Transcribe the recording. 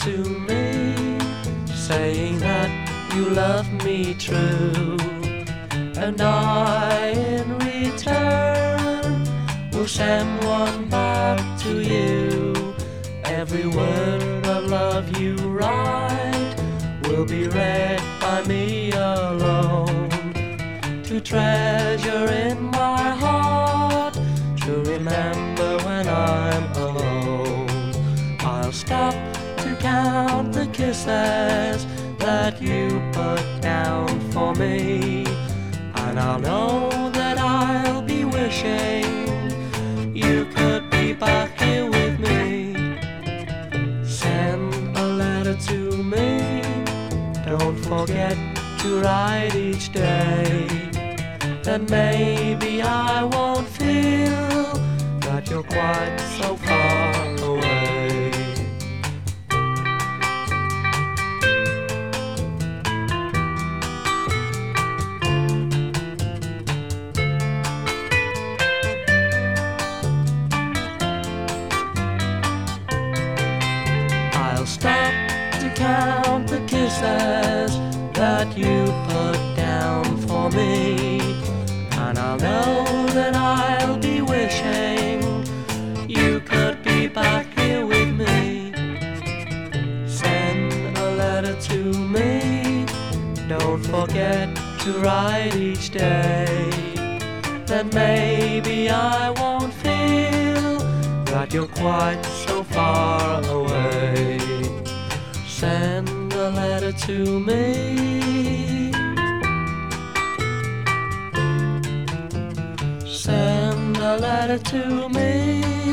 to me, saying that you love me true, and I in return will send one back to you. Every word of love you write will be read by me alone, to treasure in my heart, to remember when I'm alone. I'll stop to count the kisses that you put down for me, and I'll know that I'll be wishing you could be back here with me. Send a letter to me, don't forget to write each day, then maybe I won't feel that you're quite so far away. I'll stop to count the kisses that you put down for me, and I'll know that I'll be wishing you could be back here with me. Send a letter to me, don't forget to write each day, then maybe I won't feel that you're quite so far away. Send a letter to me, send a letter to me.